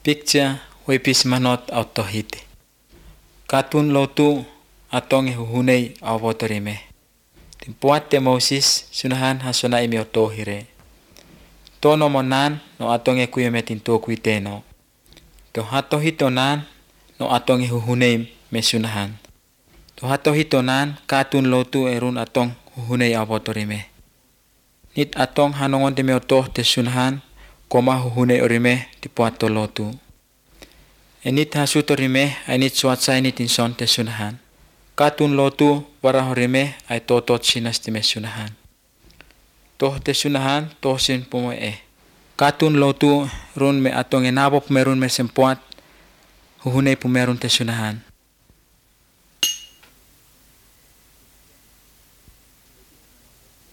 Picture wipis manot autohite. Katun lotu atong huhunay awotorime. Timpuat te Moses sunahan hasona imi otohire. Tono monan no atong kuyeme tinto kuiteno. To hato hitonan no atong huhunay mesunahan. To hato hitonan katun lotu erun atong huhunay awotorime. Nit atong hanongon deme otoh te sunahan koma huhunay orime tipuat to lotu. Enit hasu torime ainit suatsa init inson te sunahan. Katun lotu warahorime ay totot sinas time sunahan. Toh te sunahan toh sin pumoe. Katun lotu run me atong enabop merun me sempuat huhunay pumerun te sunahan.